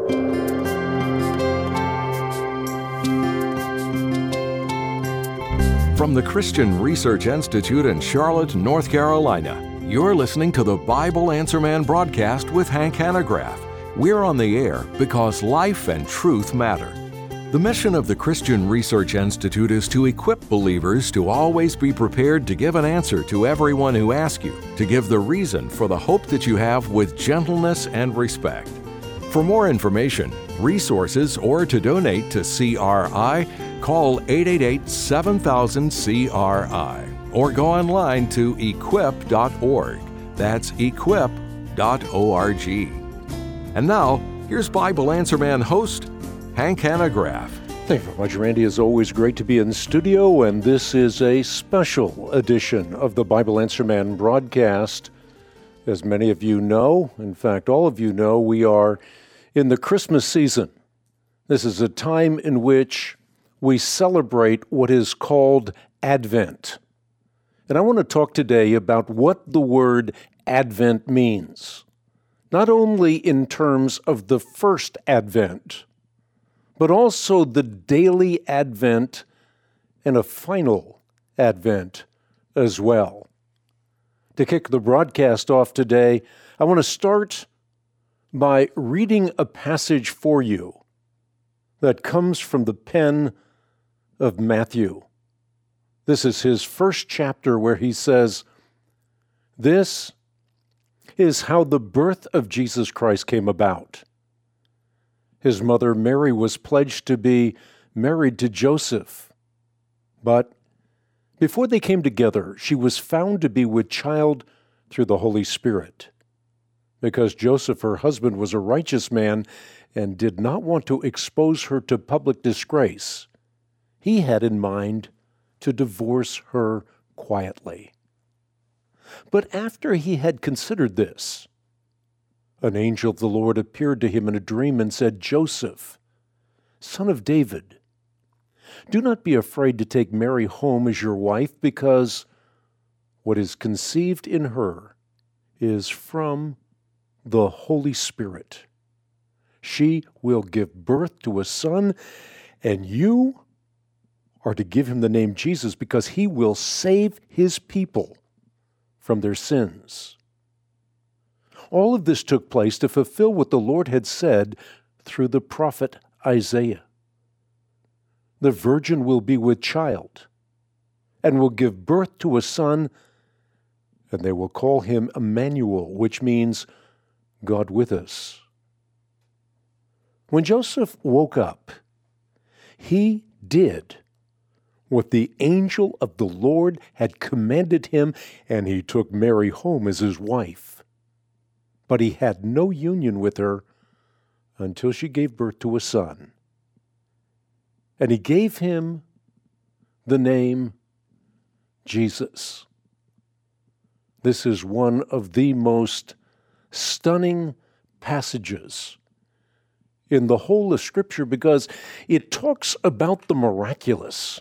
From the Christian Research Institute in Charlotte, North Carolina, you're listening to the Bible Answer Man broadcast with Hank Hanegraaff. We're on the air because life and truth matter. The mission of the Christian Research Institute is to equip believers to always be prepared to give an answer to everyone who asks you, to give the reason for the hope that you have with gentleness and respect. For more information, resources, or to donate to CRI, call 888-7000-CRI or go online to equip.org. That's equip.org. And now, here's Bible Answer Man host, Hank Hanegraaff. Thank you very much, Randy. It's always great to be in the studio, and this is a special edition of the Bible Answer Man broadcast. As many of you know, in fact, all of you know, we are in the Christmas season. This is a time in which we celebrate what is called Advent. And I want to talk today about what the word Advent means, not only in terms of the first Advent, but also the daily Advent and a final Advent as well. To kick the broadcast off today, I want to start by reading a passage for you that comes from the pen of Matthew. This is his first chapter where he says, "This is how the birth of Jesus Christ came about. His mother Mary was pledged to be married to Joseph, but before they came together, she was found to be with child through the Holy Spirit. Because Joseph, her husband, was a righteous man and did not want to expose her to public disgrace, he had in mind to divorce her quietly. But after he had considered this, an angel of the Lord appeared to him in a dream and said, 'Joseph, son of David, do not be afraid to take Mary home as your wife, because what is conceived in her is from the Holy Spirit. She will give birth to a son, and you are to give him the name Jesus, because he will save his people from their sins.' All of this took place to fulfill what the Lord had said through the prophet Isaiah. 'The virgin will be with child and will give birth to a son, and they will call him Emmanuel,' which means God with us." When Joseph woke up, he did what the angel of the Lord had commanded him, and he took Mary home as his wife. But he had no union with her until she gave birth to a son. And he gave him the name Jesus. This is one of the most stunning passages in the whole of Scripture because it talks about the miraculous.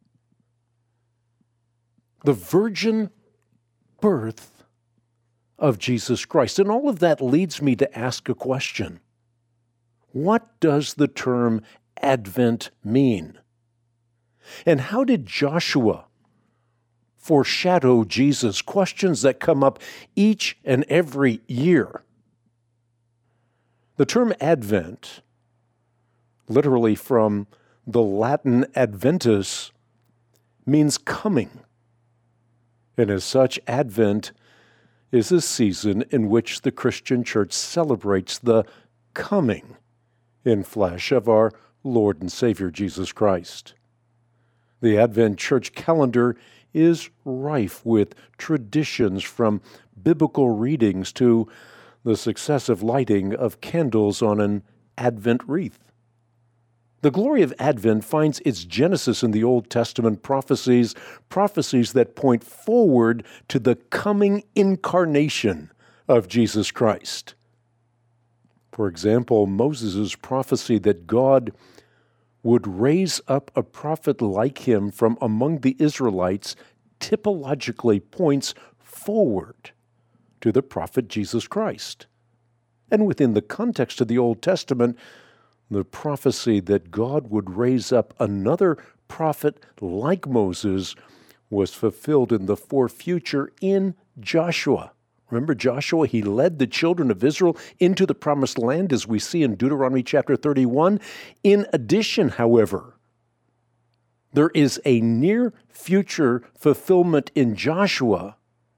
The virgin birth of Jesus Christ. And all of that leads me to ask a question. What does the term Advent mean? And how did Joshua foreshadow Jesus? Questions that come up each and every year. The term Advent, literally from the Latin adventus, means coming. And as such, Advent is a season in which the Christian church celebrates the coming in flesh of our Lord and Savior Jesus Christ. The Advent church calendar is rife with traditions, from biblical readings to the successive lighting of candles on an Advent wreath. The glory of Advent finds its genesis in the Old Testament prophecies that point forward to the coming incarnation of Jesus Christ. For example, Moses' prophecy that God would raise up a prophet like him from among the Israelites typologically points forward to the prophet Jesus Christ. And within the context of the Old Testament, the prophecy that God would raise up another prophet like Moses was fulfilled in the far future in Joshua. Remember Joshua? He led the children of Israel into the promised land, as we see in Deuteronomy chapter 31. In addition, however, there is a near future fulfillment in Joshua.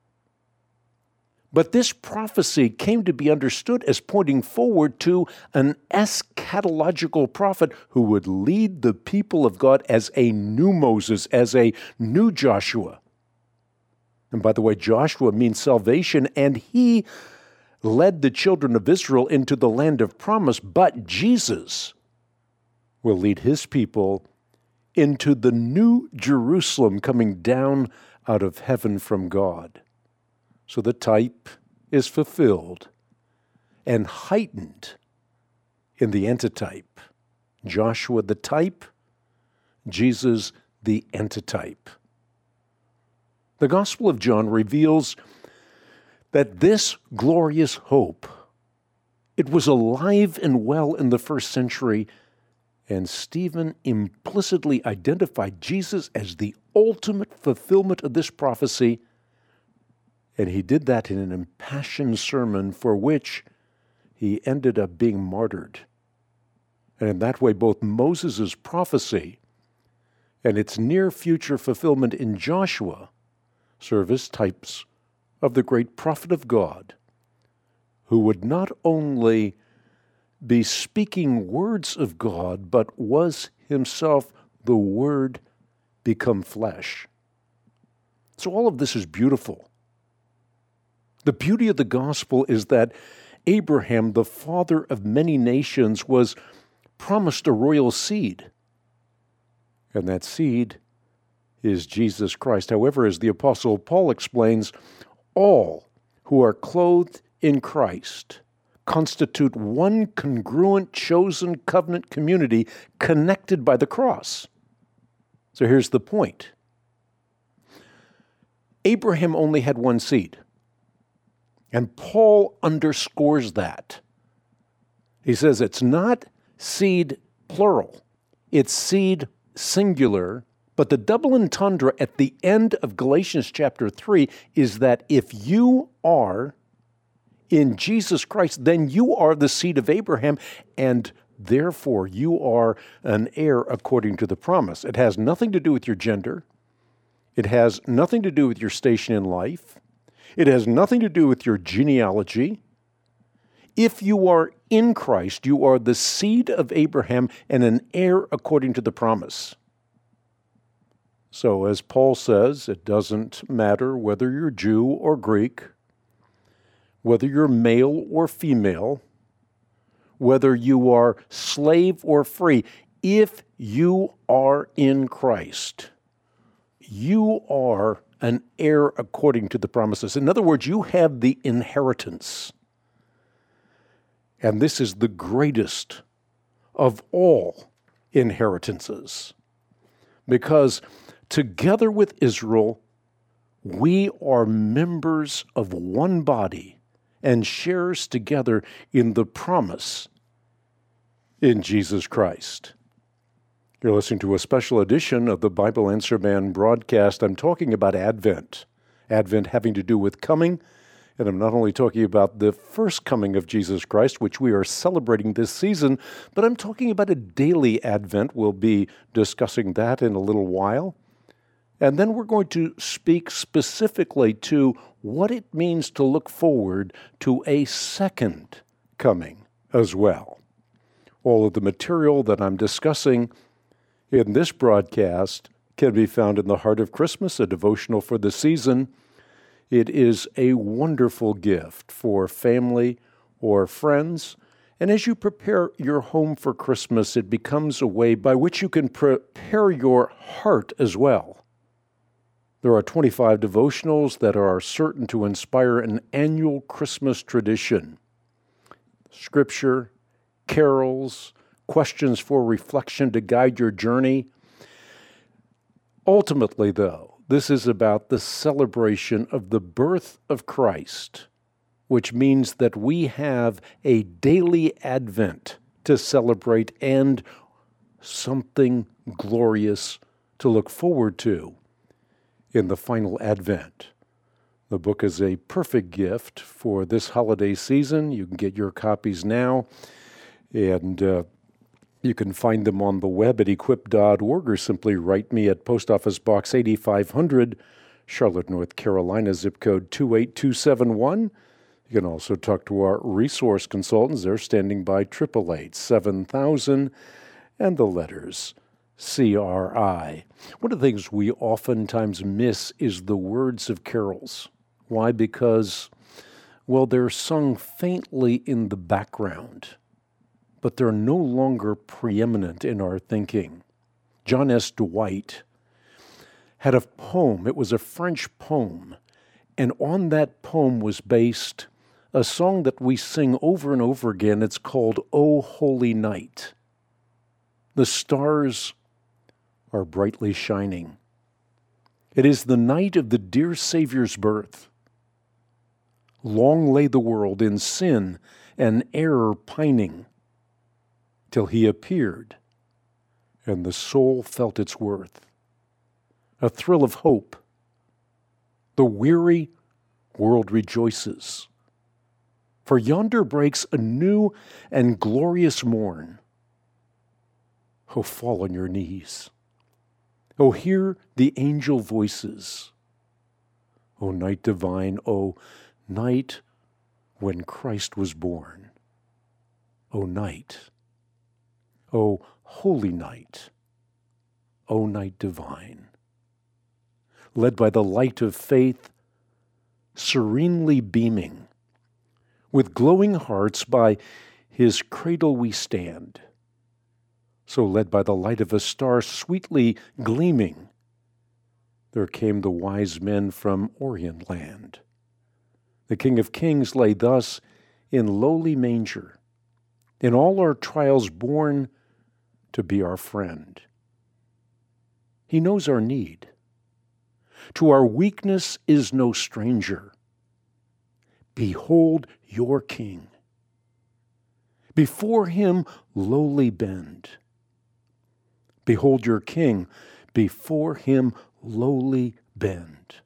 But this prophecy came to be understood as pointing forward to an eschatological prophet who would lead the people of God as a new Moses, as a new Joshua. And by the way, Joshua means salvation, and he led the children of Israel into the land of promise, but Jesus will lead his people into the new Jerusalem coming down out of heaven from God. So the type is fulfilled and heightened in the antitype. Joshua the type, Jesus the antitype. The Gospel of John reveals that this glorious hope, it was alive and well in the first century, and Stephen implicitly identified Jesus as the ultimate fulfillment of this prophecy. And he did that in an impassioned sermon for which he ended up being martyred. And in that way, both Moses' prophecy and its near future fulfillment in Joshua serve as types of the great prophet of God, who would not only be speaking words of God, but was himself the Word become flesh. So all of this is beautiful. The beauty of the gospel is that Abraham, the father of many nations, was promised a royal seed. And that seed is Jesus Christ. However, as the Apostle Paul explains, all who are clothed in Christ constitute one congruent, chosen covenant community connected by the cross. So here's the point. Abraham only had one seed. And Paul underscores that. He says it's not seed plural, it's seed singular, but the double entendre at the end of Galatians chapter 3 is that if you are in Jesus Christ, then you are the seed of Abraham, and therefore you are an heir according to the promise. It has nothing to do with your gender. It has nothing to do with your station in life. It has nothing to do with your genealogy. If you are in Christ, you are the seed of Abraham and an heir according to the promise. So as Paul says, it doesn't matter whether you're Jew or Greek, whether you're male or female, whether you are slave or free. If you are in Christ, you are an heir according to the promises. In other words, you have the inheritance. And this is the greatest of all inheritances. Because together with Israel, we are members of one body and sharers together in the promise in Jesus Christ. You're listening to a special edition of the Bible Answer Man broadcast. I'm talking about Advent. Advent having to do with coming, and I'm not only talking about the first coming of Jesus Christ, which we are celebrating this season, but I'm talking about a daily Advent. We'll be discussing that in a little while. And then we're going to speak specifically to what it means to look forward to a second coming as well. All of the material that I'm discussing in this broadcast can be found in The Heart of Christmas, a devotional for the season. It is a wonderful gift for family or friends. And as you prepare your home for Christmas, it becomes a way by which you can prepare your heart as well. There are 25 devotionals that are certain to inspire an annual Christmas tradition. Scripture, carols, questions for reflection to guide your journey. Ultimately, though, this is about the celebration of the birth of Christ which means that we have a daily Advent to celebrate and something glorious to look forward to in the final Advent. The book is a perfect gift for this holiday season. You can get your copies now, and you can find them on the web at equip.org, or simply write me at Post Office Box 8500, Charlotte, North Carolina, zip code 28271. You can also talk to our resource consultants. They're standing by 888-7000 and the letters CRI. One of the things we oftentimes miss is the words of carols. Why? Because, well, they're sung faintly in the background, but they're no longer preeminent in our thinking. John S. Dwight had a poem. It was a French poem, and on that poem was based a song that we sing over and over again. It's called O Holy Night. The stars are brightly shining. It is the night of the dear Savior's birth. Long lay the world in sin and error pining, till he appeared, and the soul felt its worth. A thrill of hope. The weary world rejoices, for yonder breaks a new and glorious morn. Oh, fall on your knees. Oh, hear the angel voices. Oh, night divine, oh, night when Christ was born. O night, O holy night, O night divine. Led by the light of faith, serenely beaming, with glowing hearts by his cradle we stand. So led by the light of a star sweetly gleaming, there came the wise men from Orient land. The King of Kings lay thus in lowly manger, in all our trials born to be our friend. He knows our need. To our weakness is no stranger. Behold your King. Before him lowly bend. Behold your King. Before him lowly bend.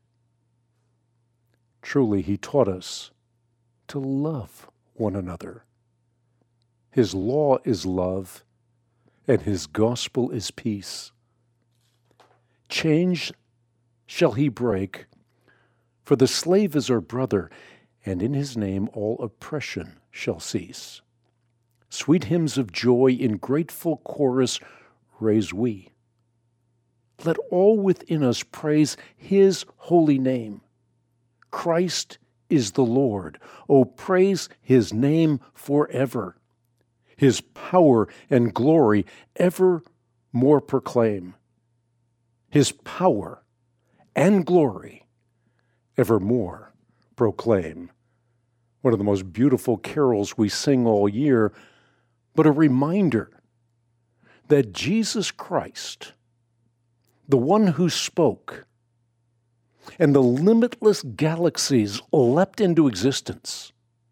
Truly, he taught us to love one another. His law is love, and his gospel is peace. Change shall he break, for the slave is our brother, and in his name all oppression shall cease. Sweet hymns of joy in grateful chorus raise we. Let all within us praise his holy name. Christ is the Lord. Oh, praise his name forever. His power and glory ever more proclaim. His power and glory evermore proclaim. One of the most beautiful carols we sing all year, but a reminder that Jesus Christ, the one who spoke, and the limitless galaxies leapt into existence,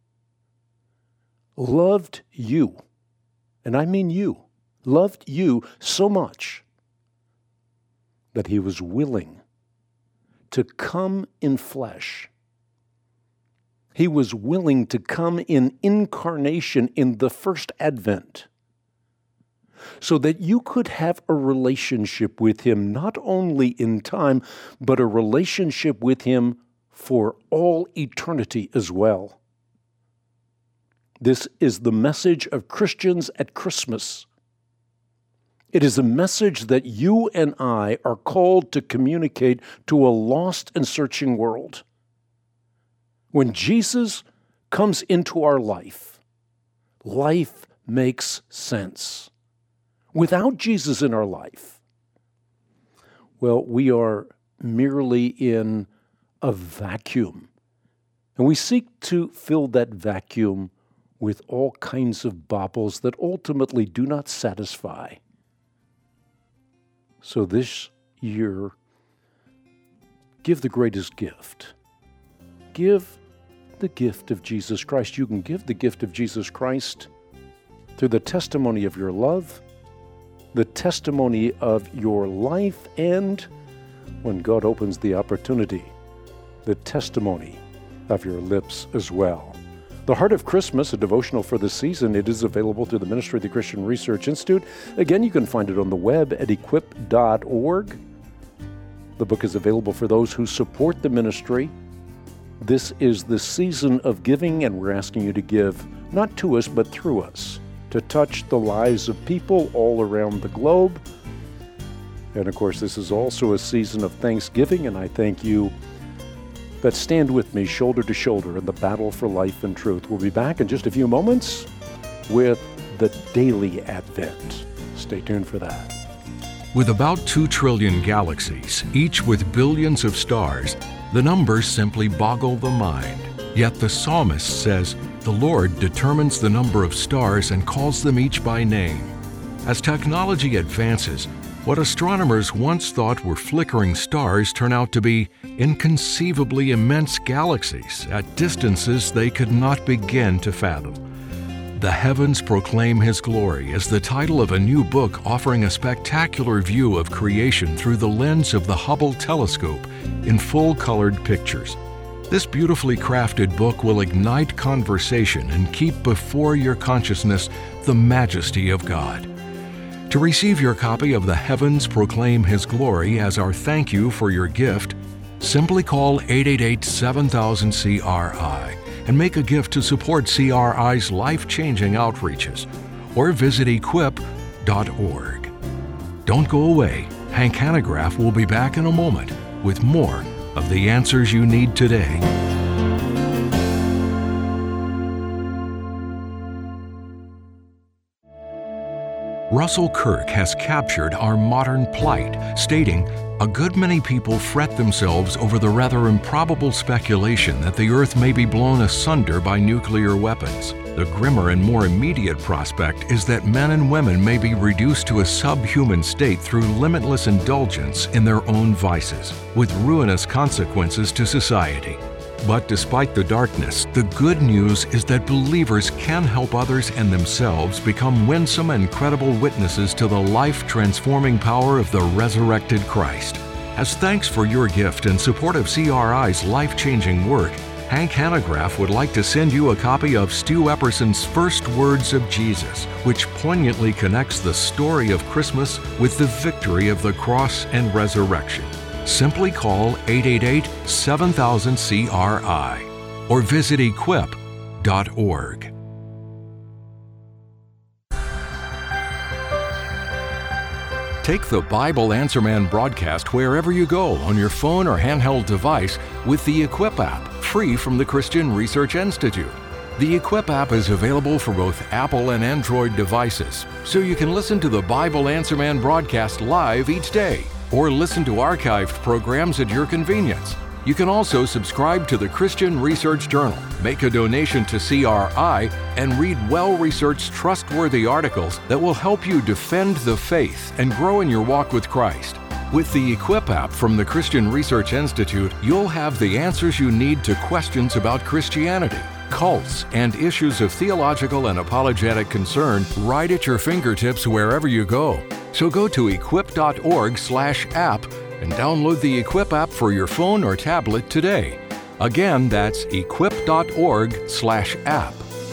loved you, and I mean you, loved you so much that he was willing to come in flesh. He was willing to come in incarnation in the first Advent, so that you could have a relationship with him, not only in time, but a relationship with him for all eternity as well. This is the message of Christians at Christmas. It is a message that you and I are called to communicate to a lost and searching world. When Jesus comes into our life, life makes sense. Without Jesus in our life, well, we are merely in a vacuum. And we seek to fill that vacuum with all kinds of baubles that ultimately do not satisfy. So this year, give the greatest gift. Give the gift of Jesus Christ. You can give the gift of Jesus Christ through the testimony of your love, the testimony of your life, and when God opens the opportunity, the testimony of your lips as well. The Heart of Christmas, a devotional for the season, it is available through the Ministry of the Christian Research Institute. Again, you can find it on the web at equip.org. The book is available for those who support the ministry. This is the season of giving, and we're asking you to give, not to us, but through us, to touch the lives of people all around the globe. And of course, this is also a season of thanksgiving, and I thank you that stand with me shoulder to shoulder in the battle for life and truth. We'll be back in just a few moments with the Daily Advent. Stay tuned for that. With about 2 trillion galaxies, each with billions of stars, the numbers simply boggle the mind. Yet the psalmist says, "The Lord determines the number of stars and calls them each by name." As technology advances, what astronomers once thought were flickering stars turn out to be inconceivably immense galaxies at distances they could not begin to fathom. The Heavens Proclaim His Glory is the title of a new book offering a spectacular view of creation through the lens of the Hubble telescope in full-colored pictures. This beautifully crafted book will ignite conversation and keep before your consciousness the majesty of God. To receive your copy of The Heavens Proclaim His Glory as our thank you for your gift, simply call 888-7000-CRI and make a gift to support CRI's life-changing outreaches, or visit equip.org. Don't go away. Hank Hanegraaff will be back in a moment with more of the answers you need today. Russell Kirk has captured our modern plight, stating, "A good many people fret themselves over the rather improbable speculation that the Earth may be blown asunder by nuclear weapons. The grimmer and more immediate prospect is that men and women may be reduced to a subhuman state through limitless indulgence in their own vices, with ruinous consequences to society. But despite the darkness, the good news is that believers can help others and themselves become winsome and credible witnesses to the life-transforming power of the resurrected Christ. As thanks for your gift and support of CRI's life-changing work, Hank Hanegraaff would like to send you a copy of Stu Epperson's First Words of Jesus, which poignantly connects the story of Christmas with the victory of the cross and resurrection. Simply call 888-7000-CRI or visit equip.org. Take the Bible Answer Man broadcast wherever you go on your phone or handheld device with the Equip app, free from the Christian Research Institute. The Equip app is available for both Apple and Android devices, so you can listen to the Bible Answer Man broadcast live each day, or listen to archived programs at your convenience. You can also subscribe to the Christian Research Journal, make a donation to CRI, and read well-researched, trustworthy articles that will help you defend the faith and grow in your walk with Christ. With the Equip app from the Christian Research Institute, you'll have the answers you need to questions about Christianity, cults, and issues of theological and apologetic concern right at your fingertips wherever you go. So go to equip.org/app and download the Equip app for your phone or tablet today. Again, that's equip.org/app.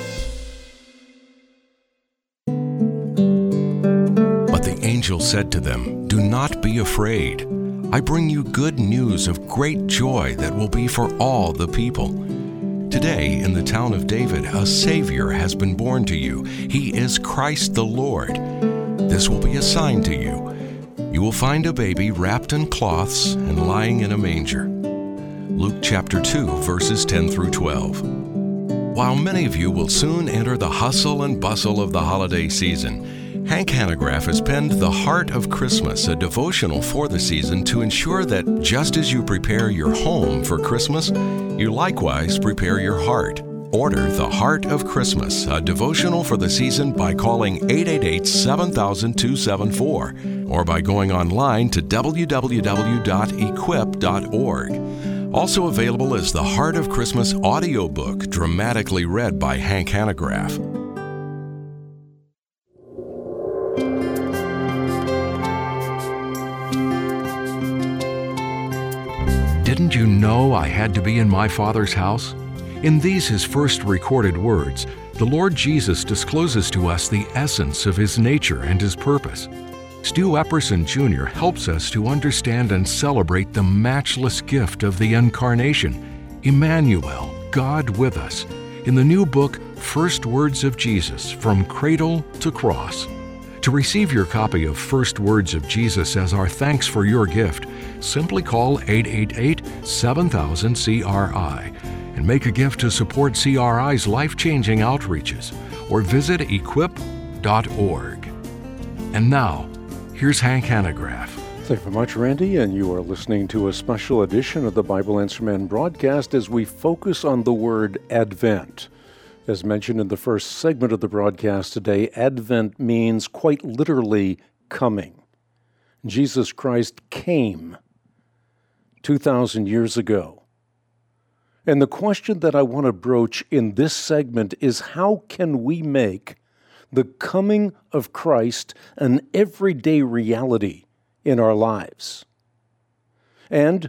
But the angel said to them, "Do not be afraid. I bring you good news of great joy that will be for all the people. Today, in the town of David, a Savior has been born to you. He is Christ the Lord. This will be a sign to you. You will find a baby wrapped in cloths and lying in a manger." Luke chapter 2, verses 10 through 12. While many of you will soon enter the hustle and bustle of the holiday season, Hank Hanegraaff has penned The Heart of Christmas, a devotional for the season to ensure that just as you prepare your home for Christmas, you likewise prepare your heart. Order The Heart of Christmas, a devotional for the season, by calling 888-7000-274 or by going online to www.equip.org. Also available is the Heart of Christmas audiobook, dramatically read by Hank Hanegraaff. Didn't you know I had to be in my Father's house? In these his first recorded words, the Lord Jesus discloses to us the essence of his nature and his purpose. Stu Epperson Jr. helps us to understand and celebrate the matchless gift of the Incarnation, Emmanuel, God with us, in the new book, First Words of Jesus, From Cradle to Cross. To receive your copy of First Words of Jesus as our thanks for your gift, simply call 888-7000-CRI and make a gift to support CRI's life-changing outreaches, or visit equip.org. And now, here's Hank Hanegraaff. Thank you very much, Randy, and you are listening to a special edition of the Bible Answer Man broadcast as we focus on the word Advent. As mentioned in the first segment of the broadcast today, Advent means quite literally coming. Jesus Christ came 2,000 years ago. And the question that I want to broach in this segment is, how can we make the coming of Christ an everyday reality in our lives? And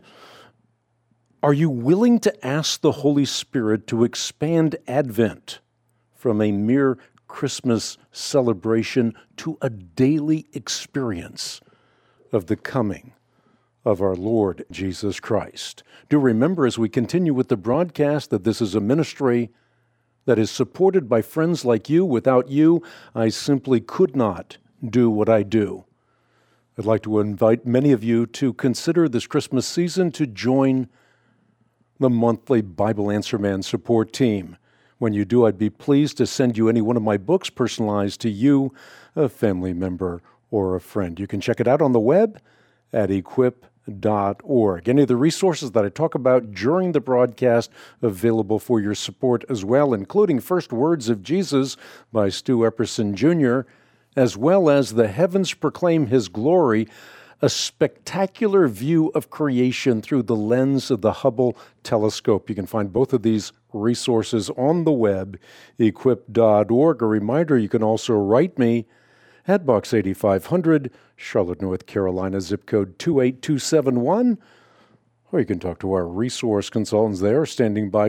are you willing to ask the Holy Spirit to expand Advent from a mere Christmas celebration to a daily experience of the coming of our Lord Jesus Christ? Do remember, as we continue with the broadcast, that this is a ministry that is supported by friends like you. Without you, I simply could not do what I do. I'd like to invite many of you to consider this Christmas season to join the monthly Bible Answer Man support team. When you do, I'd be pleased to send you any one of my books personalized to you, a family member, or a friend. You can check it out on the web at equip.org. Any of the resources that I talk about during the broadcast available for your support as well, including First Words of Jesus by Stu Epperson Jr., as well as The Heavens Proclaim His Glory, a spectacular view of creation through the lens of the Hubble telescope. You can find both of these resources on the web, equip.org. A reminder, you can also write me at Box 8500, Charlotte, North Carolina, zip code 28271, or you can talk to our resource consultants there, standing by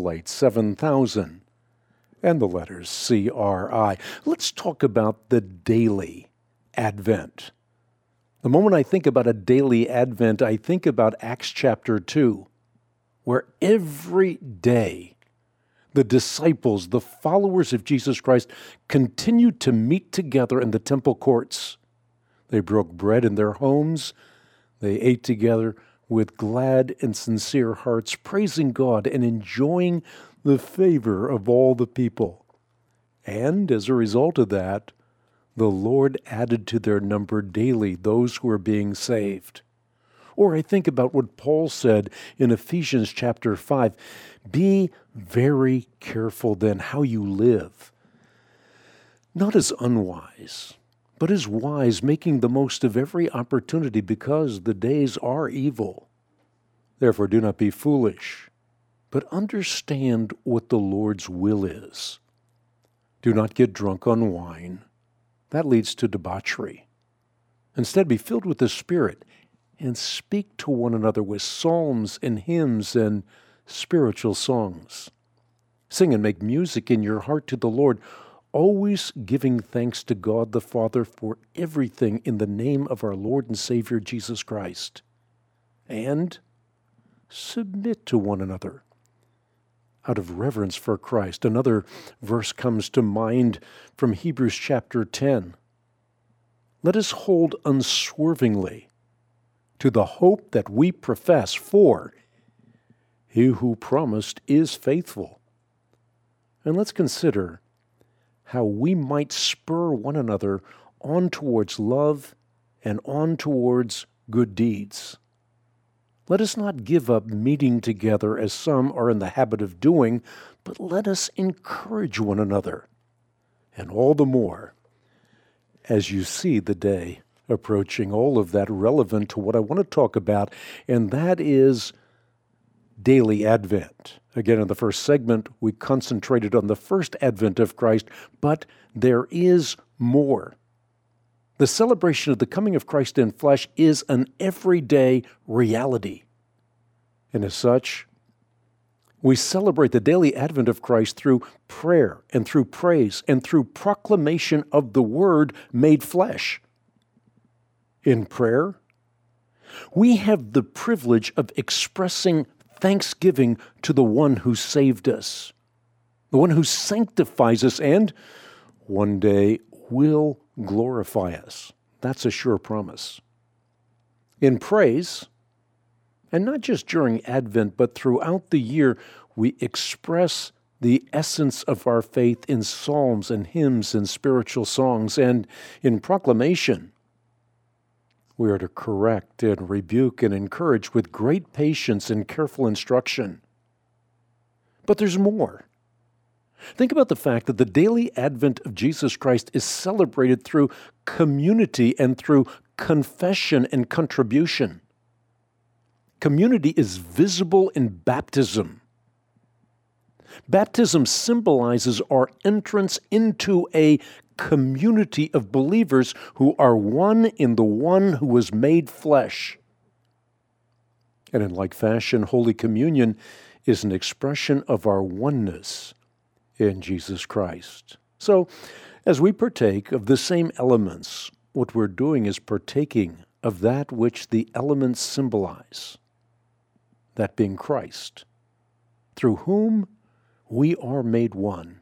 888-7000, and the letters CRI. Let's talk about the daily Advent. The moment I think about a daily Advent, I think about Acts chapter 2, where every day the disciples, the followers of Jesus Christ, continued to meet together in the temple courts. They broke bread in their homes. They ate together with glad and sincere hearts, praising God and enjoying the favor of all the people. And as a result of that, the Lord added to their number daily those who are being saved. Or I think about what Paul said in Ephesians chapter 5, be very careful then how you live, not as unwise, but as wise, making the most of every opportunity, because the days are evil. Therefore do not be foolish, but understand what the Lord's will is. Do not get drunk on wine. That leads to debauchery. Instead, be filled with the Spirit and speak to one another with psalms and hymns and spiritual songs. Sing and make music in your heart to the Lord, always giving thanks to God the Father for everything in the name of our Lord and Savior Jesus Christ. And submit to one another out of reverence for Christ. Another verse comes to mind from Hebrews chapter 10. Let us hold unswervingly to the hope that we profess, for He who promised is faithful. And let's consider how we might spur one another on towards love and on towards good deeds. Let us not give up meeting together as some are in the habit of doing, but let us encourage one another, and all the more as you see the day approaching. All of that relevant to what I want to talk about, and that is daily advent. Again, in the first segment, we concentrated on the first advent of Christ, but there is more. The celebration of the coming of Christ in flesh is an everyday reality. And as such, we celebrate the daily advent of Christ through prayer and through praise and through proclamation of the Word made flesh. In prayer, we have the privilege of expressing thanksgiving to the one who saved us, the one who sanctifies us and one day will glorify us. That's a sure promise. In praise, and not just during Advent, but throughout the year, we express the essence of our faith in psalms and hymns and spiritual songs. And in proclamation, we are to correct and rebuke and encourage with great patience and careful instruction. But there's more. Think about the fact that the daily advent of Jesus Christ is celebrated through community and through confession and contribution. Community is visible in baptism. Baptism symbolizes our entrance into a community of believers who are one in the one who was made flesh. And in like fashion, Holy Communion is an expression of our oneness in Jesus Christ. So, as we partake of the same elements, what we're doing is partaking of that which the elements symbolize, that being Christ, through whom we are made one.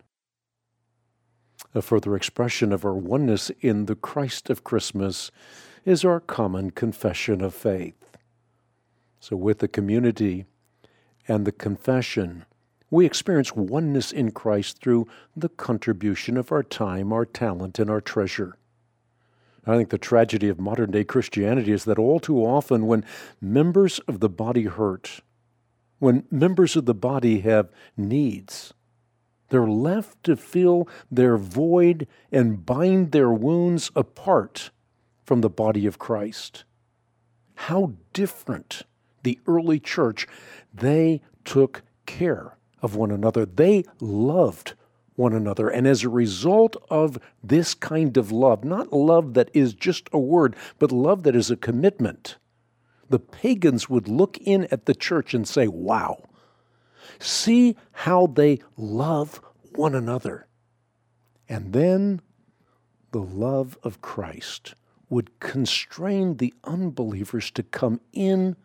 A further expression of our oneness in the Christ of Christmas is our common confession of faith. So with the community and the confession, we experience oneness in Christ through the contribution of our time, our talent, and our treasure. I think the tragedy of modern-day Christianity is that all too often when members of the body hurt, when members of the body have needs, they're left to fill their void and bind their wounds apart from the body of Christ. How different the early church. They took care of one another. They loved one another. And as a result of this kind of love, not love that is just a word, but love that is a commitment, the pagans would look in at the church and say, wow, see how they love one another. And then the love of Christ would constrain the unbelievers to come in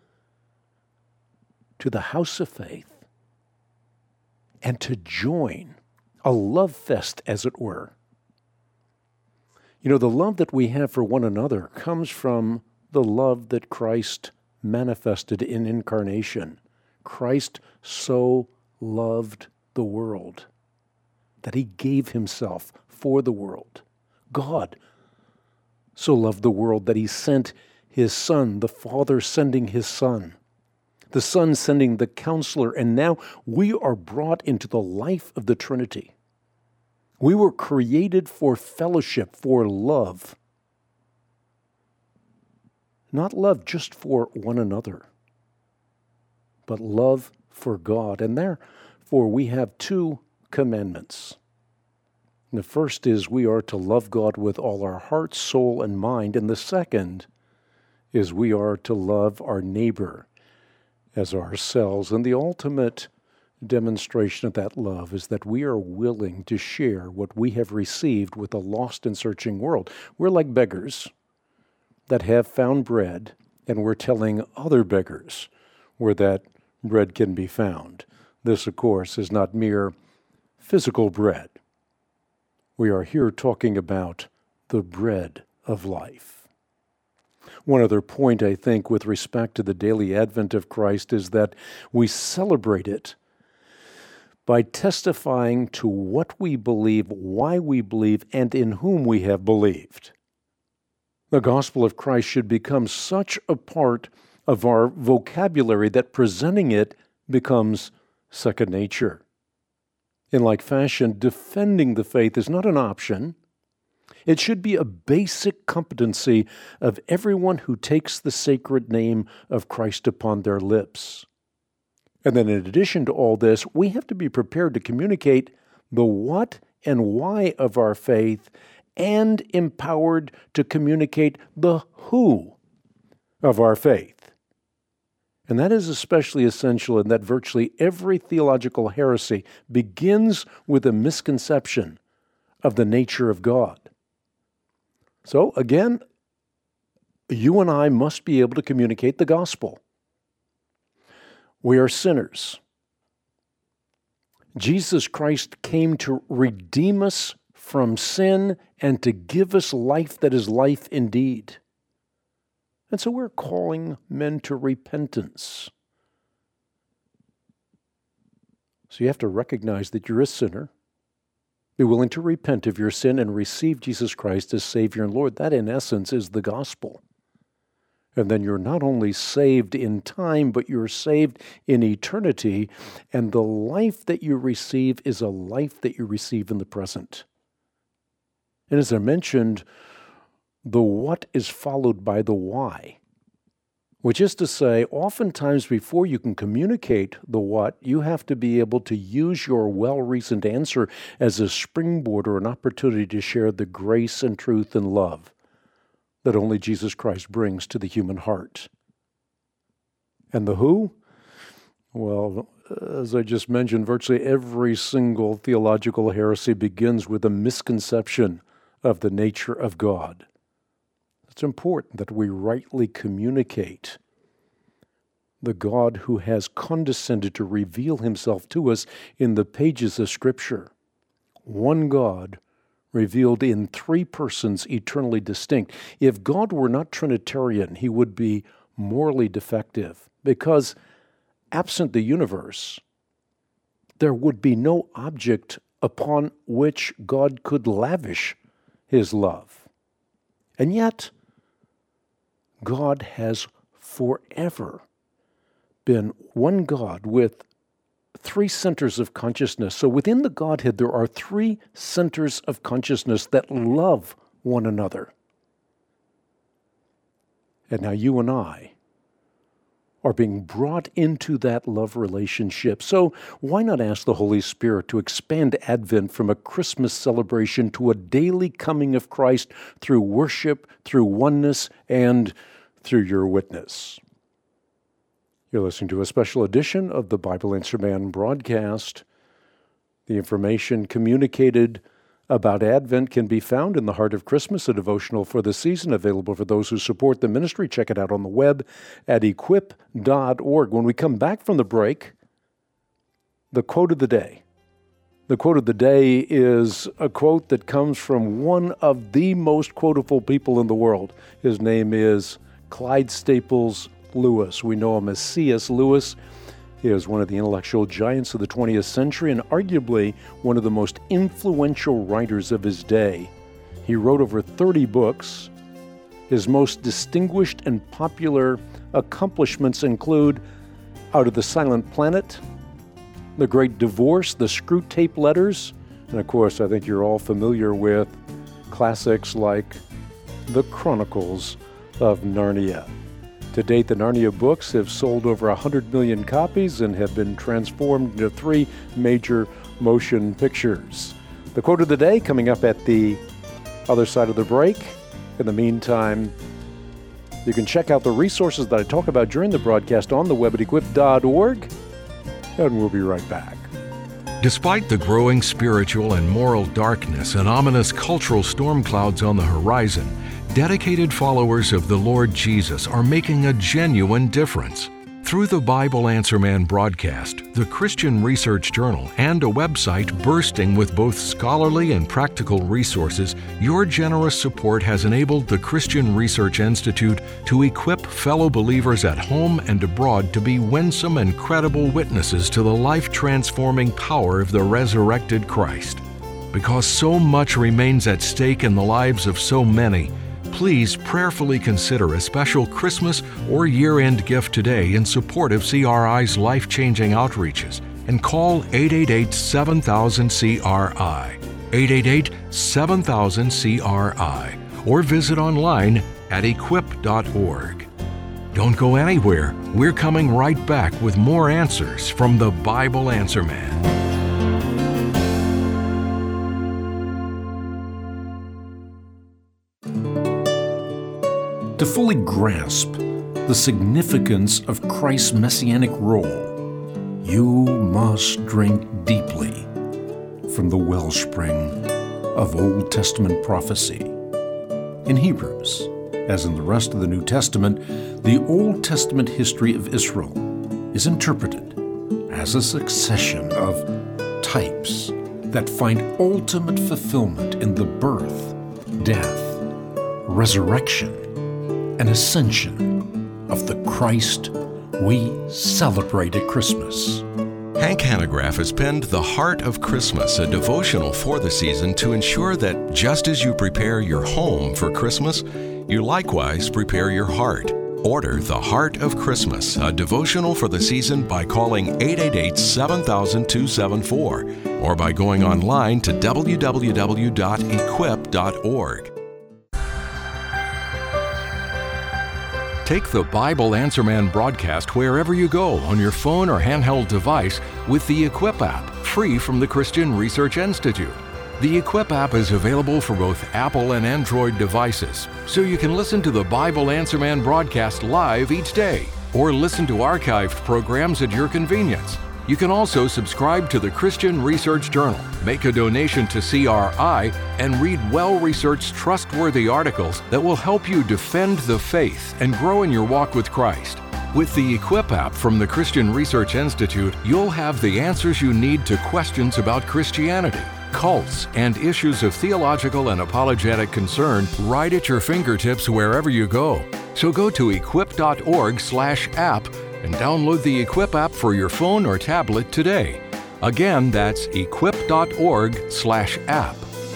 to the house of faith and to join a love fest, as it were. You know, the love that we have for one another comes from the love that Christ manifested in incarnation. Christ so loved the world that he gave himself for the world. God so loved the world that he sent his Son, the Father sending his Son, the Son sending the Counselor, and now we are brought into the life of the Trinity. We were created for fellowship, for love. Not love just for one another, but love for God. And therefore we have two commandments. The first is we are to love God with all our heart, soul, and mind. And the second is we are to love our neighbor as ourselves. And the ultimate demonstration of that love is that we are willing to share what we have received with a lost and searching world. We're like beggars that have found bread, and we're telling other beggars where that bread can be found. This, of course, is not mere physical bread. We are here talking about the bread of life. One other point, I think, with respect to the daily advent of Christ is that we celebrate it by testifying to what we believe, why we believe, and in whom we have believed. The gospel of Christ should become such a part of our vocabulary that presenting it becomes second nature. In like fashion, defending the faith is not an option. It should be a basic competency of everyone who takes the sacred name of Christ upon their lips. And then in addition to all this, we have to be prepared to communicate the what and why of our faith and empowered to communicate the who of our faith. And that is especially essential in that virtually every theological heresy begins with a misconception of the nature of God. So again, you and I must be able to communicate the gospel. We are sinners. Jesus Christ came to redeem us from sin and to give us life that is life indeed. And so we're calling men to repentance. So you have to recognize that you're a sinner, be willing to repent of your sin and receive Jesus Christ as Savior and Lord. That, in essence, is the gospel. And then you're not only saved in time, but you're saved in eternity. And the life that you receive is a life that you receive in the present. And as I mentioned, the what is followed by the why, which is to say, oftentimes before you can communicate the what, you have to be able to use your well-reasoned answer as a springboard or an opportunity to share the grace and truth and love that only Jesus Christ brings to the human heart. And the who? Well, as I just mentioned, virtually every single theological heresy begins with a misconception of the nature of God. It's important that we rightly communicate the God who has condescended to reveal himself to us in the pages of Scripture. One God revealed in three persons eternally distinct. If God were not Trinitarian, he would be morally defective, because absent the universe, there would be no object upon which God could lavish his love. And yet, God has forever been one God with three centers of consciousness. So within the Godhead, there are three centers of consciousness that love one another. And now you and I are being brought into that love relationship. So why not ask the Holy Spirit to expand Advent from a Christmas celebration to a daily coming of Christ through worship, through oneness, and through your witness? You're listening to a special edition of the Bible Answer Man broadcast. The information communicated about Advent can be found in the Heart of Christmas, a devotional for the season, available for those who support the ministry. Check it out on the web at equip.org. When we come back from the break, the quote of the day. The quote of the day is a quote that comes from one of the most quotable people in the world. His name is Clyde Staples Lewis. We know him as C.S. Lewis. He is one of the intellectual giants of the 20th century and arguably one of the most influential writers of his day. He wrote over 30 books. His most distinguished and popular accomplishments include Out of the Silent Planet, The Great Divorce, The Screwtape Letters, and of course, I think you're all familiar with classics like The Chronicles of Narnia. To date, the Narnia books have sold over 100 million copies and have been transformed into 3 major motion pictures. The quote of the day coming up at the other side of the break. In the meantime, you can check out the resources that I talk about during the broadcast on the web at equip.org, and we'll be right back. Despite the growing spiritual and moral darkness and ominous cultural storm clouds on the horizon, dedicated followers of the Lord Jesus are making a genuine difference. Through the Bible Answer Man broadcast, the Christian Research Journal, and a website bursting with both scholarly and practical resources, your generous support has enabled the Christian Research Institute to equip fellow believers at home and abroad to be winsome and credible witnesses to the life-transforming power of the resurrected Christ. Because so much remains at stake in the lives of so many, please prayerfully consider a special Christmas or year-end gift today in support of CRI's life-changing outreaches and call 888-7000-CRI, 888-7000-CRI, or visit online at equip.org. Don't go anywhere. We're coming right back with more answers from the Bible Answer Man. To fully grasp the significance of Christ's messianic role, you must drink deeply from the wellspring of Old Testament prophecy. In Hebrews, as in the rest of the New Testament, the Old Testament history of Israel is interpreted as a succession of types that find ultimate fulfillment in the birth, death, resurrection, and ascension of the Christ we celebrate at Christmas. Hank Hanegraaff has penned The Heart of Christmas, a devotional for the season to ensure that just as you prepare your home for Christmas, you likewise prepare your heart. Order The Heart of Christmas, a devotional for the season by calling 888-7000-274 or by going online to www.equip.org. Take the Bible Answer Man broadcast wherever you go on your phone or handheld device with the Equip app, free from the Christian Research Institute. The Equip app is available for both Apple and Android devices, so you can listen to the Bible Answer Man broadcast live each day or listen to archived programs at your convenience. You can also subscribe to the Christian Research Journal, make a donation to CRI, and read well-researched, trustworthy articles that will help you defend the faith and grow in your walk with Christ. With the Equip app from the Christian Research Institute, you'll have the answers you need to questions about Christianity, cults, and issues of theological and apologetic concern right at your fingertips wherever you go. So go to equip.org/app and download the Equip app for your phone or tablet today. Again, that's equip.org/app.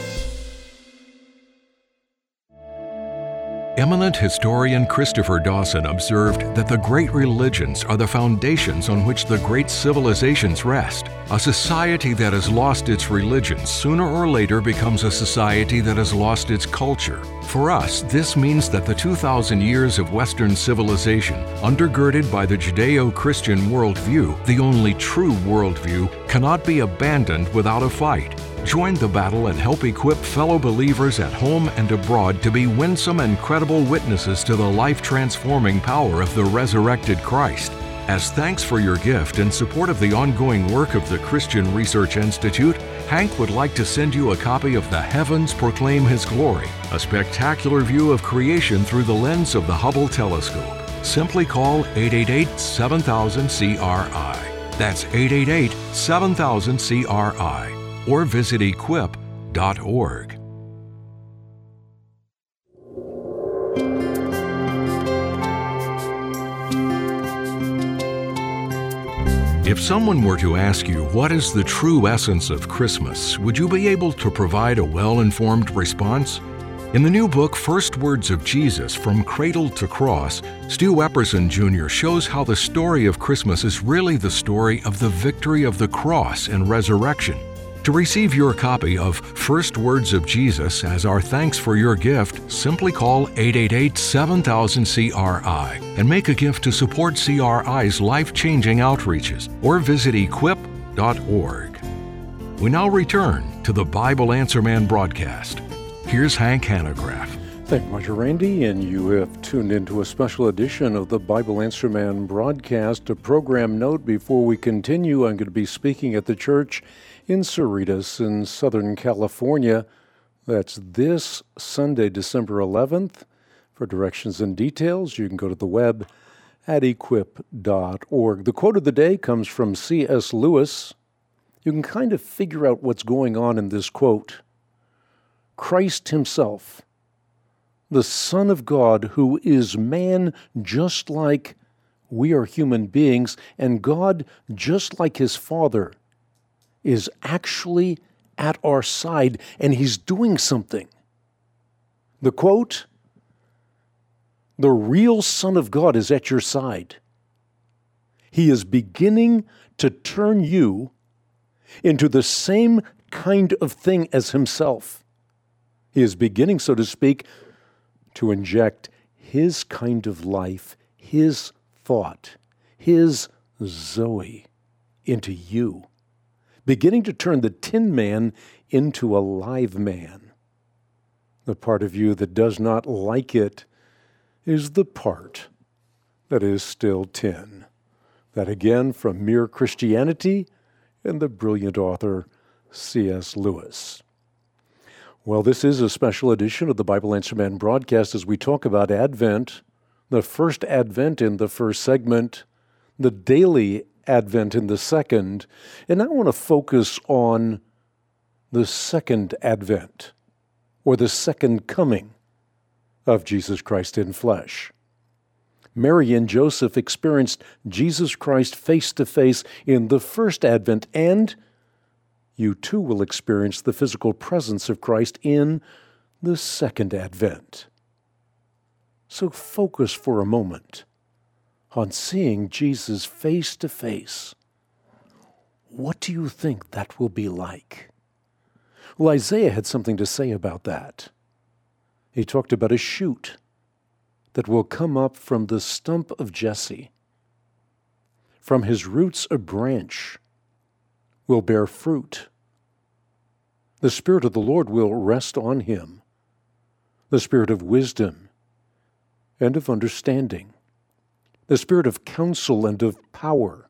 Eminent historian Christopher Dawson observed that the great religions are the foundations on which the great civilizations rest. A society that has lost its religion sooner or later becomes a society that has lost its culture. For us, this means that the 2,000 years of Western civilization, undergirded by the Judeo-Christian worldview, the only true worldview, cannot be abandoned without a fight. Join the battle and help equip fellow believers at home and abroad to be winsome and credible witnesses to the life-transforming power of the resurrected Christ. As thanks for your gift and support of the ongoing work of the Christian Research Institute, Hank would like to send you a copy of The Heavens Proclaim His Glory, a spectacular view of creation through the lens of the Hubble telescope. Simply call 888-7000-CRI. That's 888-7000-CRI. Or visit equip.org. If someone were to ask you what is the true essence of Christmas, would you be able to provide a well-informed response? In the new book, First Words of Jesus, From Cradle to Cross, Stu Epperson Jr. shows how the story of Christmas is really the story of the victory of the cross and resurrection. To receive your copy of First Words of Jesus as our thanks for your gift, simply call 888-7000-CRI and make a gift to support CRI's life-changing outreaches, or visit equip.org. We now return to the Bible Answer Man broadcast. Here's Hank Hanegraaff. Thank you, Roger Randy, and you have tuned into a special edition of the Bible Answer Man broadcast. A program note before we continue: I'm going to be speaking at the church in Cerritos in Southern California. That's this Sunday, December 11th. For directions and details, you can go to the web at equip.org. The quote of the day comes from C.S. Lewis. You can kind of figure out what's going on in this quote. Christ himself, the Son of God, who is man just like we are human beings, and God just like his Father, is actually at our side, and he's doing something. The quote, the real Son of God is at your side. He is beginning to turn you into the same kind of thing as himself. He is beginning, so to speak, to inject his kind of life, His thought, His Zoe into you, beginning to turn the tin man into a live man. The part of you that does not like it is the part that is still tin. That again from Mere Christianity and the brilliant author C.S. Lewis. Well, this is a special edition of the Bible Answer Man broadcast as we talk about Advent, the first Advent in the first segment, the daily Advent in the second, and I want to focus on the second Advent, or the second coming of Jesus Christ in flesh. Mary and Joseph experienced Jesus Christ face to face in the first Advent, and you too will experience the physical presence of Christ in the second Advent. So focus for a moment on seeing Jesus face to face. What do you think that will be like? Well, Isaiah had something to say about that. He talked about a shoot that will come up from the stump of Jesse. From his roots a branch will bear fruit. The Spirit of the Lord will rest on him, the Spirit of wisdom and of understanding, the Spirit of counsel and of power,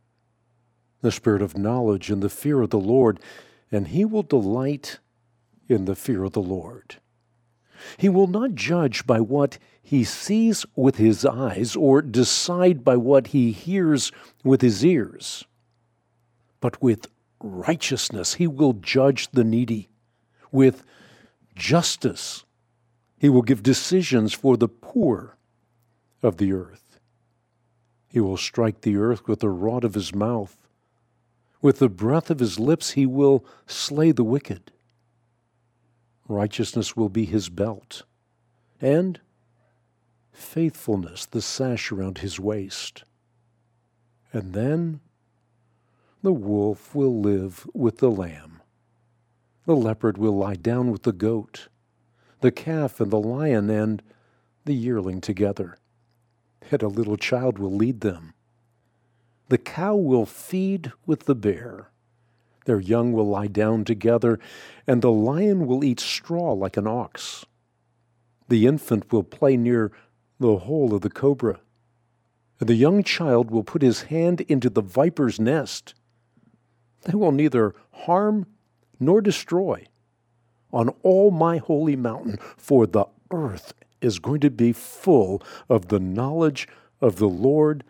the Spirit of knowledge and the fear of the Lord, and he will delight in the fear of the Lord. He will not judge by what he sees with his eyes or decide by what he hears with his ears, but with righteousness he will judge the needy. With justice he will give decisions for the poor of the earth. He will strike the earth with the rod of his mouth. With the breath of his lips he will slay the wicked. Righteousness will be his belt, and faithfulness the sash around his waist. And then the wolf will live with the lamb. The leopard will lie down with the goat, the calf and the lion and the yearling together. And a little child will lead them. The cow will feed with the bear. Their young will lie down together, and the lion will eat straw like an ox. The infant will play near the hole of the cobra, and the young child will put his hand into the viper's nest. They will neither harm nor destroy on all my holy mountain, for the earth is going to be full of the knowledge of the Lord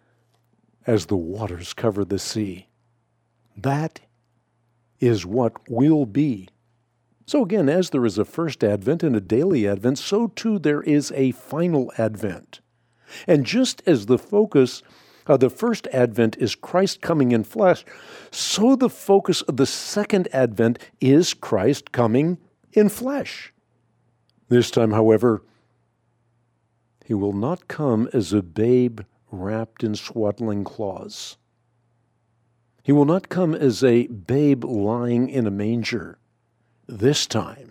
as the waters cover the sea. That is what will be. So again, as there is a first Advent and a daily Advent, so too there is a final Advent. And just as the focus of the first Advent is Christ coming in flesh, so the focus of the second Advent is Christ coming in flesh. This time, however, he will not come as a babe wrapped in swaddling cloths. He will not come as a babe lying in a manger. This time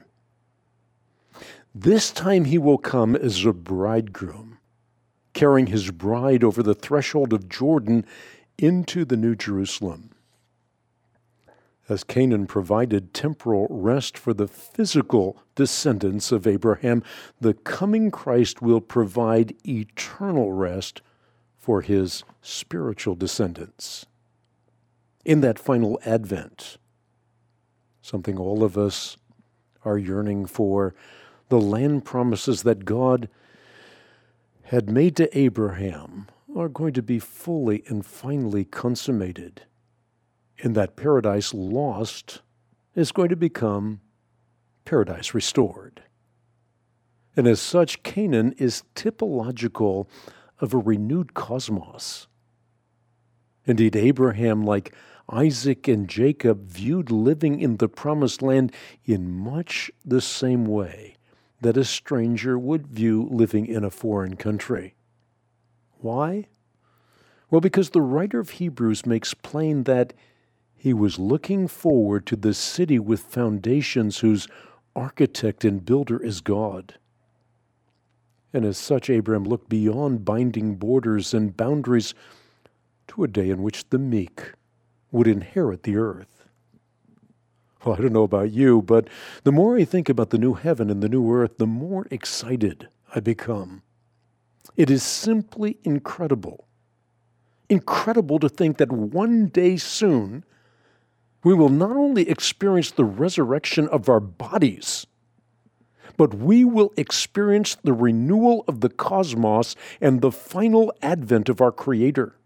he will come as a bridegroom, carrying his bride over the threshold of Jordan into the New Jerusalem. As Canaan provided temporal rest for the physical descendants of Abraham, the coming Christ will provide eternal rest for his spiritual descendants. In that final Advent, something all of us are yearning for, the land promises that God had made to Abraham are going to be fully and finally consummated. In that paradise lost is going to become paradise restored. And as such, Canaan is typological of a renewed cosmos. Indeed, Abraham, like Isaac and Jacob, viewed living in the promised land in much the same way that a stranger would view living in a foreign country. Why? Well, because the writer of Hebrews makes plain that he was looking forward to the city with foundations whose architect and builder is God. And as such, Abraham looked beyond binding borders and boundaries to a day in which the meek would inherit the earth. Well, I don't know about you, but the more I think about the new heaven and the new earth, the more excited I become. It is simply incredible. Incredible to think that one day soon, we will not only experience the resurrection of our bodies, but we will experience the renewal of the cosmos and the final advent of our Creator.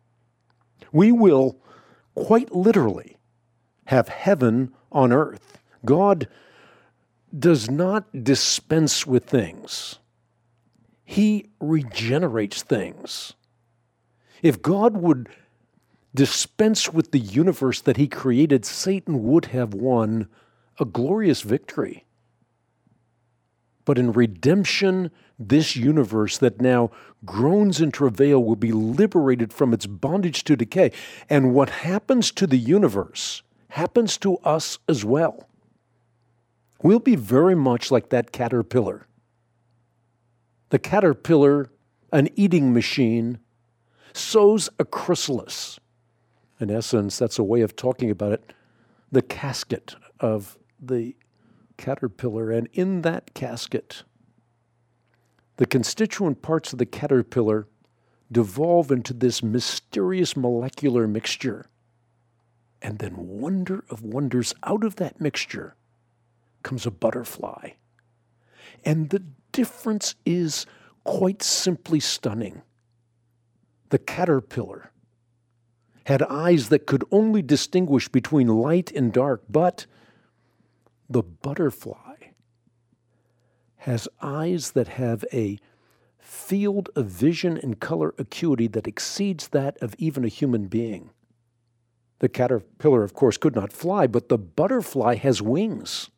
We will, quite literally, have heaven on earth. God does not dispense with things. He regenerates things. If God would dispense with the universe that He created, Satan would have won a glorious victory. But in redemption, this universe that now groans in travail will be liberated from its bondage to decay. And what happens to the universe happens to us as well. We'll be very much like that caterpillar. The caterpillar, an eating machine, sows a chrysalis. In essence, that's a way of talking about it, the casket of the caterpillar. And in that casket, the constituent parts of the caterpillar devolve into this mysterious molecular mixture. And then, wonder of wonders, out of that mixture comes a butterfly. And the difference is quite simply stunning. The caterpillar had eyes that could only distinguish between light and dark, but the butterfly has eyes that have a field of vision and color acuity that exceeds that of even a human being. The caterpillar, of course, could not fly, but the butterfly has wings.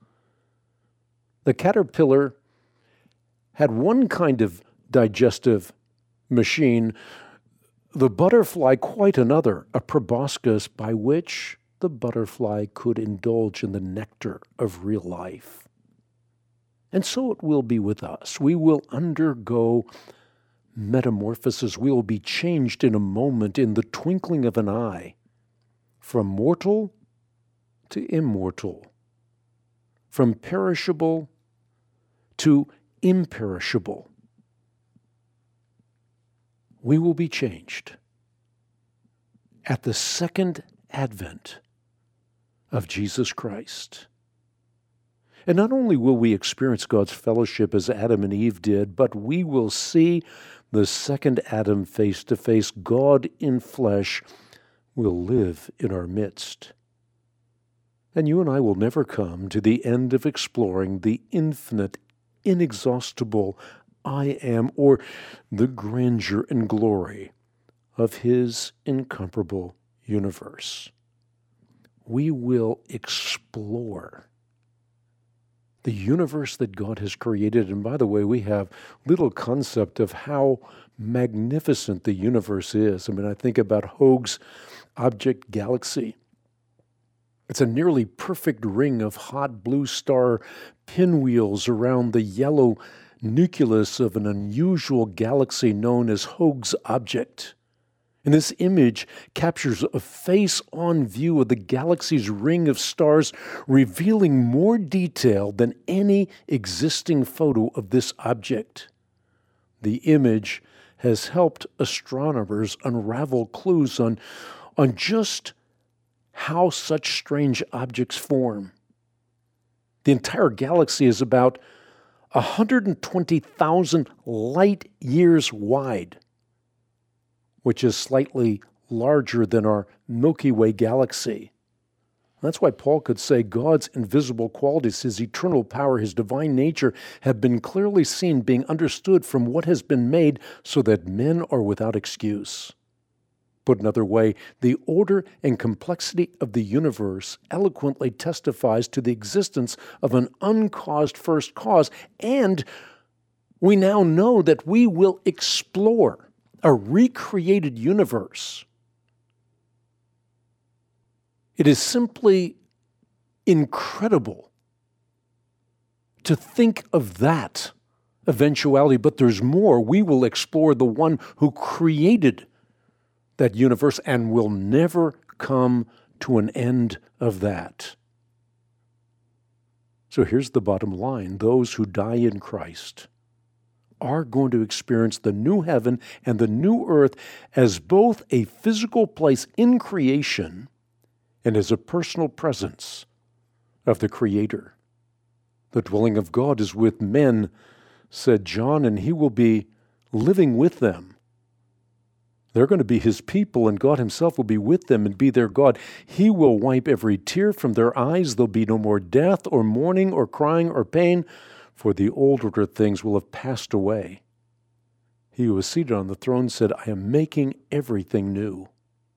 The caterpillar had one kind of digestive machine, the butterfly quite another, a proboscis by which the butterfly could indulge in the nectar of real life. And so it will be with us. We will undergo metamorphosis. We will be changed in a moment, in the twinkling of an eye, from mortal to immortal, from perishable to imperishable. We will be changed at the second advent of Jesus Christ. And not only will we experience God's fellowship as Adam and Eve did, but we will see the second Adam face to face. God in flesh will live in our midst. And you and I will never come to the end of exploring the infinite, inexhaustible I am, or the grandeur and glory of His incomparable universe. We will explore the universe that God has created. And by the way, we have little concept of how magnificent the universe is. I mean, I think about Hoag's object galaxy. It's a nearly perfect ring of hot blue star pinwheels around the yellow nucleus of an unusual galaxy known as Hoag's object. And this image captures a face-on view of the galaxy's ring of stars, revealing more detail than any existing photo of this object. The image has helped astronomers unravel clues on just how such strange objects form. The entire galaxy is about 120,000 light years wide, which is slightly larger than our Milky Way galaxy. That's why Paul could say God's invisible qualities, His eternal power, His divine nature have been clearly seen, being understood from what has been made, so that men are without excuse. Put another way, the order and complexity of the universe eloquently testifies to the existence of an uncaused first cause, and we now know that we will explore a recreated universe. It is simply incredible to think of that eventuality, but there's more. We will explore the one who created that universe and will never come to an end of that. So here's the bottom line. Those who die in Christ are going to experience the new heaven and the new earth as both a physical place in creation and as a personal presence of the Creator. The dwelling of God is with men, said John, and He will be living with them. They're going to be His people, and God Himself will be with them and be their God. He will wipe every tear from their eyes. There'll be no more death or mourning or crying or pain, for the old order things will have passed away. He who was seated on the throne said, I am making everything new.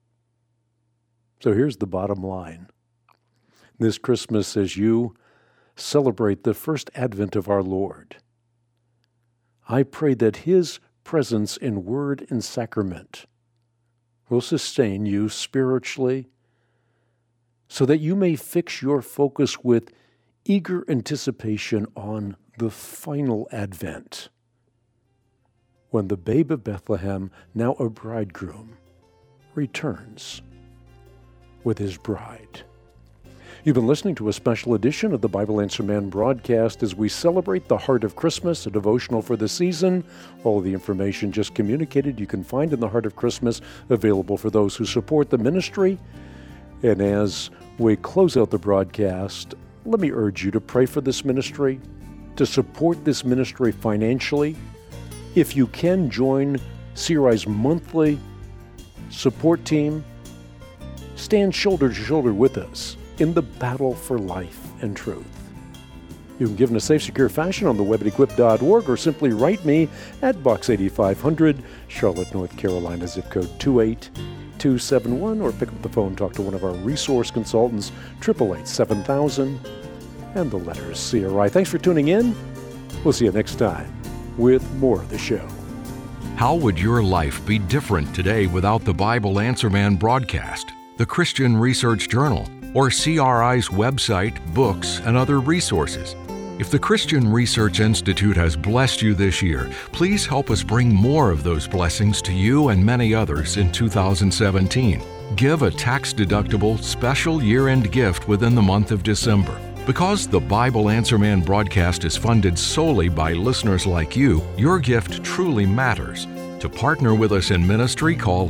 So here's the bottom line. This Christmas, as you celebrate the first advent of our Lord, I pray that His presence in word and sacrament will sustain you spiritually so that you may fix your focus with eager anticipation on the final advent, when the babe of Bethlehem, now a bridegroom, returns with his bride. You've been listening to a special edition of the Bible Answer Man broadcast as we celebrate the heart of Christmas, a devotional for the season. All of the information just communicated you can find in the Heart of Christmas, available for those who support the ministry. And as we close out the broadcast, let me urge you to pray for this ministry, to support this ministry financially. If you can, join CRI's monthly support team. Stand shoulder to shoulder with us in the battle for life and truth. You can give in a safe, secure fashion on the web at equip.org, or simply write me at Box 8500, Charlotte, North Carolina, zip code 28271, or pick up the phone, talk to one of our resource consultants, 888-7000, and the letters CRI. Thanks for tuning in. We'll see you next time with more of the show. How would your life be different today without the Bible Answer Man broadcast, the Christian Research Journal, or CRI's website, books, and other resources? If the Christian Research Institute has blessed you this year, please help us bring more of those blessings to you and many others in 2017. Give a tax-deductible special year-end gift within the month of December. Because the Bible Answer Man broadcast is funded solely by listeners like you, your gift truly matters. To partner with us in ministry, call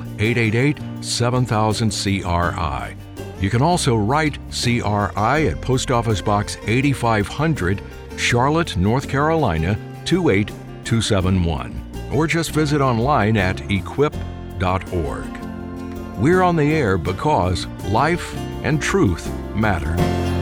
888-7000-CRI. You can also write CRI at Post Office Box 8500, Charlotte, North Carolina, 28271. Or just visit online at equip.org. We're on the air because life and truth matter.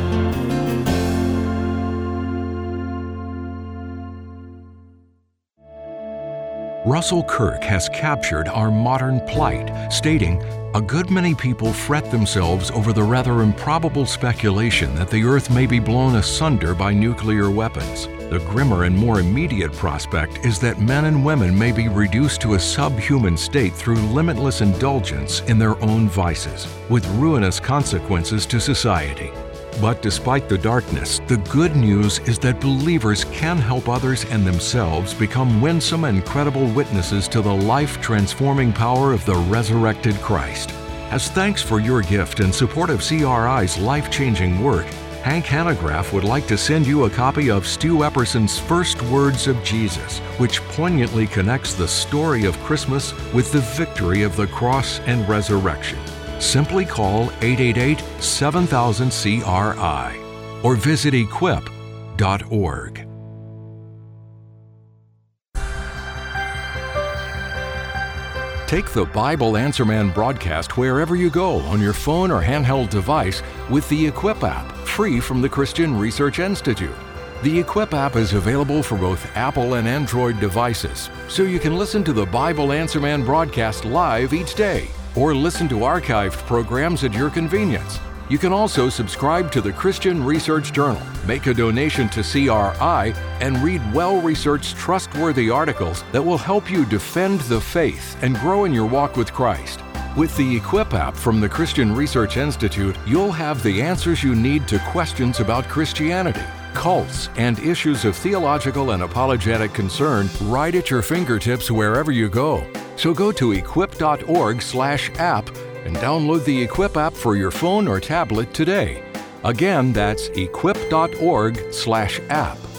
Russell Kirk has captured our modern plight, stating, "A good many people fret themselves over the rather improbable speculation that the earth may be blown asunder by nuclear weapons. The grimmer and more immediate prospect is that men and women may be reduced to a subhuman state through limitless indulgence in their own vices, with ruinous consequences to society. But despite the darkness, the good news is that believers can help others and themselves become winsome and credible witnesses to the life-transforming power of the resurrected Christ. As thanks for your gift and support of CRI's life-changing work, Hank Hanegraaff would like to send you a copy of Stu Epperson's First Words of Jesus, which poignantly connects the story of Christmas with the victory of the cross and resurrection. Simply call 888-7000-CRI or visit equip.org. Take the Bible Answer Man broadcast wherever you go on your phone or handheld device with the Equip app, free from the Christian Research Institute. The Equip app is available for both Apple and Android devices, so you can listen to the Bible Answer Man broadcast live each day, or listen to archived programs at your convenience. You can also subscribe to the Christian Research Journal, make a donation to CRI, and read well-researched, trustworthy articles that will help you defend the faith and grow in your walk with Christ. With the Equip app from the Christian Research Institute, you'll have the answers you need to questions about Christianity, cults, and issues of theological and apologetic concern right at your fingertips wherever you go. So go to equip.org/app and download the Equip app for your phone or tablet today. Again, that's equip.org/app.